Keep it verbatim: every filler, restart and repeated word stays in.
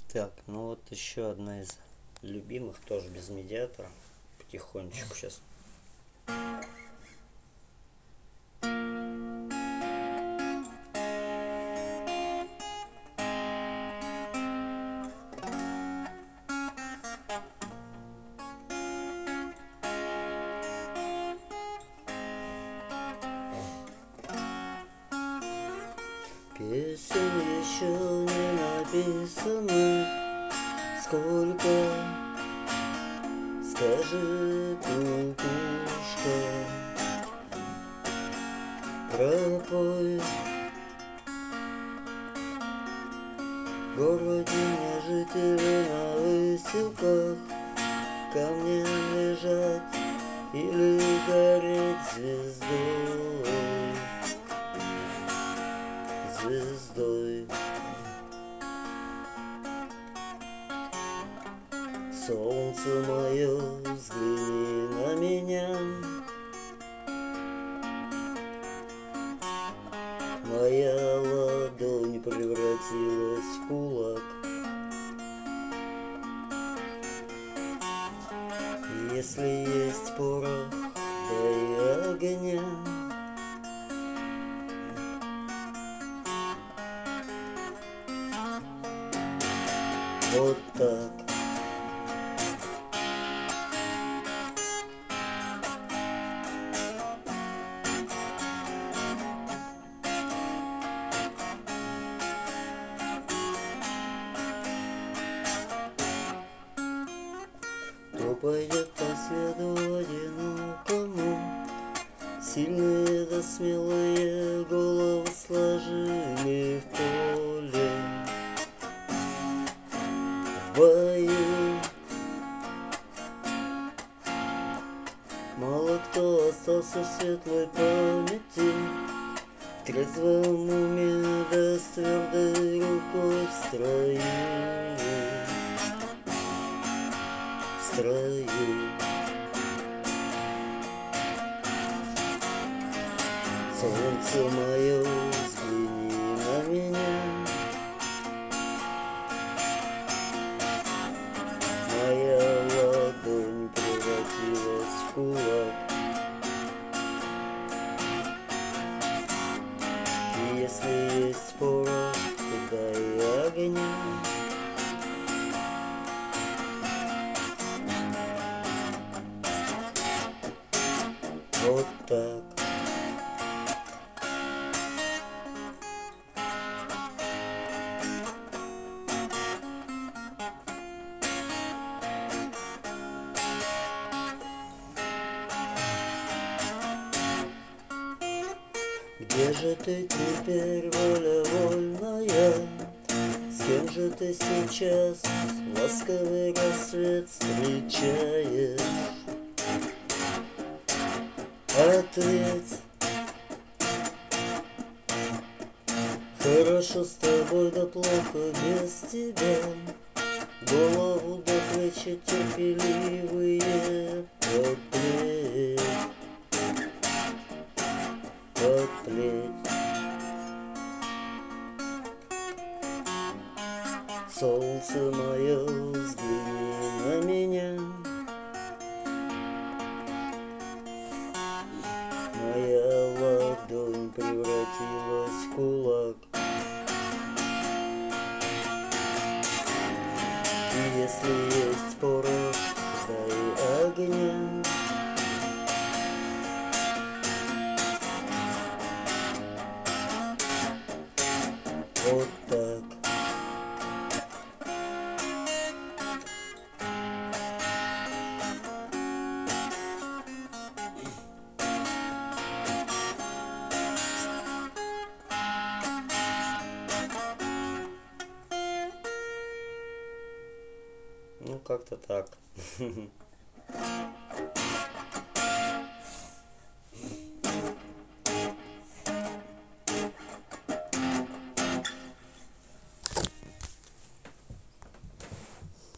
Так, ну вот еще одна из любимых, тоже без медиатора. Потихонечку сейчас. Песен еще не написанных сколько, скажи, кукушка, пропой. В городе не жители на выселках камни лежат или гореть звездой, звездой. Солнце мое, взгляни на меня, моя ладонь превратилась в кулак. Если есть порох, дай огня. Вот так. Кто пойдет по следу одинокому? Сильные да смелые головы сложили в поле, в бою. Мало кто остался в светлой памяти, в трезвом уме да с твердой рукой в строю, в строю. Солнце мое, взгляни на меня, моя ладонь превратилась в кулак. И если есть порох, то дай огня. Вот так. Где же ты теперь, воля вольная? С кем же ты сейчас ласковый рассвет встречаешь? Ответь. Хорошо с тобой, да плохо без тебя. Голову до плечи терпеливые подплеть, подплеть. Солнце мое, взгляни на меня, моя ладонь превратилась в кулак. И если есть порох, дай огня. Вот так. Ну, как-то так.